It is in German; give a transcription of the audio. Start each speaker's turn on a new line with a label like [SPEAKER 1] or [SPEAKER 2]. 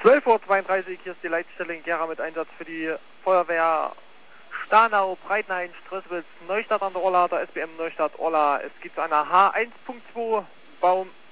[SPEAKER 1] 12:32 Uhr, hier ist die Leitstelle in Gera mit Einsatz für die Feuerwehr Stanau, Breitenhain, Strößwitz, Neustadt an der Orla, der SBM Neustadt Orla. Es gibt eine H1.2 Baum